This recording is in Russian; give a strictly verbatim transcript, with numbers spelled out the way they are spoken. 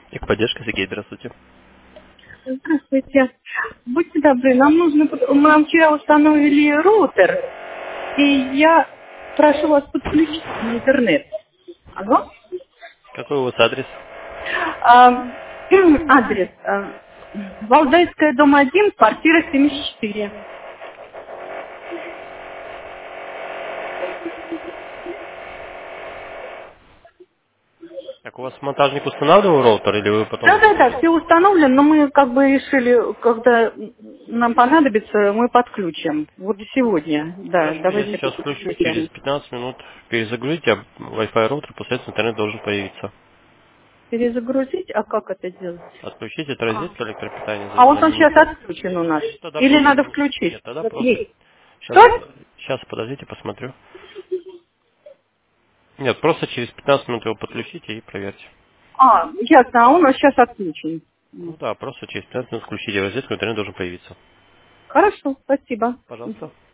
Техподдержка, Сергей, здравствуйте. Здравствуйте. Будьте добры, нам нужно, под- мы нам вчера установили роутер, и я прошу вас подключить на интернет. Алло? Какой у вас адрес? А, адрес. а, Валдайская, дом один, квартира семьдесят четыре. Так, у вас монтажник устанавливал роутер, или вы потом... Да-да-да, все установлено, но мы как бы решили, когда нам понадобится, мы подключим. Вот сегодня, да, Хорошо, я давайте сейчас включу, через подключим. пятнадцать минут перезагрузите, а Wi-Fi роутер, после этого интернет должен появиться. Перезагрузить, а как это делать? Отключите от А. розетки электропитания А за вот две он сейчас минуты. отключен у нас. Ну, тогда Или просто... надо не- включить? Нет, тогда Вот просто... есть. Сейчас, Что? сейчас, подождите, посмотрю. Нет, просто через пятнадцать минут его подключите и проверьте. А, ясно, а он у нас сейчас отключен. Ну М. да, просто через пятнадцать минут включите розетку, интернет должен появиться. Хорошо, спасибо. Пожалуйста.